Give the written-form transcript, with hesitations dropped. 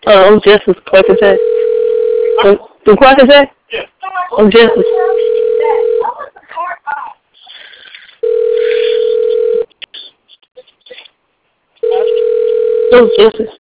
I'm Justice Clark and say. Do Clark and say? I'm Justice. I'm Justice.